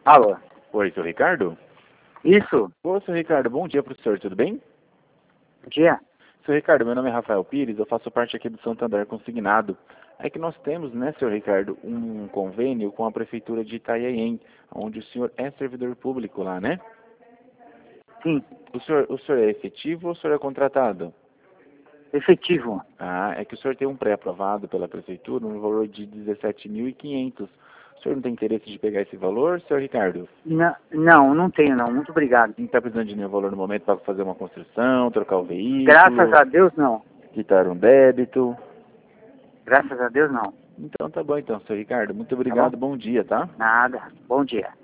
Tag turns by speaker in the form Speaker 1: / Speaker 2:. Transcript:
Speaker 1: Alô?
Speaker 2: Oi, seu Ricardo?
Speaker 1: Isso?
Speaker 2: Ô, seu Ricardo, bom dia pro senhor, tudo bem?
Speaker 1: Bom dia.
Speaker 2: Seu Ricardo, meu nome é Rafael Pires, eu faço parte aqui do Santander Consignado. É que nós temos, né, seu Ricardo, um convênio com a Prefeitura de Itanhaém, onde o senhor é servidor público lá, né?
Speaker 1: Sim,
Speaker 2: O senhor é efetivo ou o senhor é contratado?
Speaker 1: efetivo.
Speaker 2: Ah, é que o senhor tem um pré-aprovado pela Prefeitura no valor de 17.500. O senhor não tem interesse de pegar esse valor, senhor Ricardo?
Speaker 1: Não tenho não. Muito obrigado.
Speaker 2: Não está precisando de nenhum valor no momento para fazer uma construção, trocar o
Speaker 1: Graças
Speaker 2: veículo,
Speaker 1: a Deus, não.
Speaker 2: quitar um débito?
Speaker 1: Graças a Deus, não.
Speaker 2: Então tá bom então, seu Ricardo. Muito
Speaker 1: Tá bom?
Speaker 2: obrigado, bom dia, tá?
Speaker 1: Nada. Bom dia.